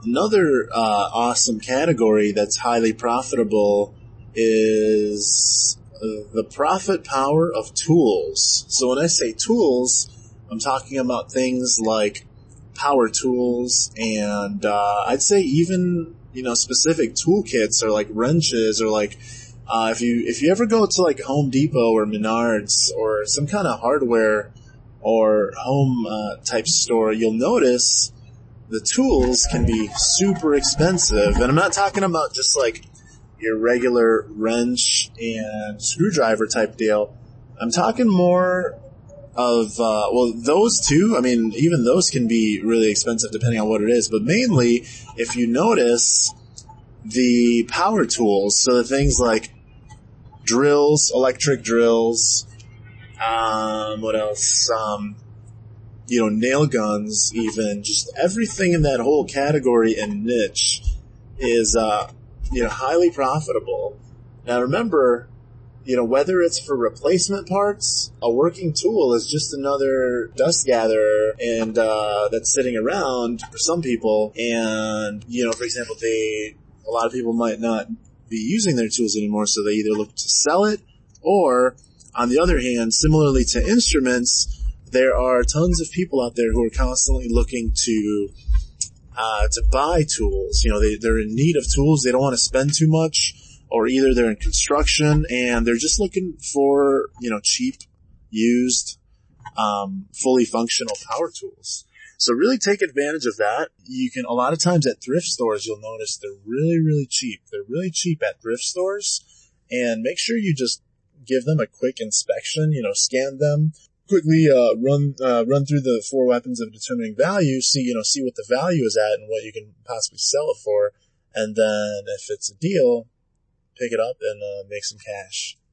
Another awesome category that's highly profitable is the profit power of tools. So when I say tools, I'm talking about things like power tools and I'd say even, specific toolkits or like wrenches or like if you ever go to like Home Depot or Menards or some kind of hardware or home type store, you'll notice the tools can be super expensive. And I'm not talking about just like your regular wrench and screwdriver type deal. I'm talking more of, those two. I mean, even those can be really expensive depending on what it is. But mainly, if you notice, the power tools, so the things like drills, electric drills, what else? Nail guns, even, just everything in that whole category and niche is, highly profitable. Now remember, whether it's for replacement parts, a working tool is just another dust gatherer and, that's sitting around for some people. And, for example, a lot of people might not be using their tools anymore, so they either look to sell it or, on the other hand, similarly to instruments, there are tons of people out there who are constantly looking to buy tools. They're in need of tools. They don't want to spend too much, or either they're in construction and they're just looking for, cheap, used, fully functional power tools. So really take advantage of that. You can, a lot of times at thrift stores, you'll notice they're really, really cheap. They're really cheap at thrift stores, and make sure you just give them a quick inspection, scan them. Quickly run through the 4 weapons of determining value, see what the value is at and what you can possibly sell it for, and then if it's a deal, pick it up and make some cash.